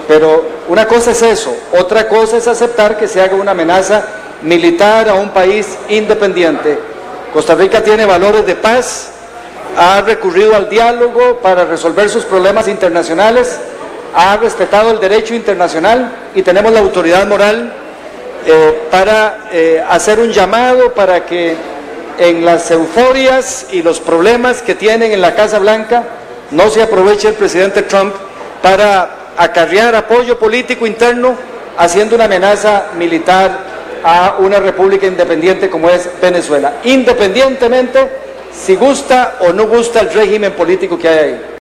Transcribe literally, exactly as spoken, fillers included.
Pero una cosa es eso, otra cosa es aceptar que se haga una amenaza militar a un país independiente. Costa Rica tiene valores de paz, ha recurrido al diálogo para resolver sus problemas internacionales, ha respetado el derecho internacional y tenemos la autoridad moral eh, para eh, hacer un llamado para que en las euforias y los problemas que tienen en la Casa Blanca no se aproveche el presidente Trump para acarrear apoyo político interno haciendo una amenaza militar a una república independiente como es Venezuela, independientemente si gusta o no gusta el régimen político que hay ahí.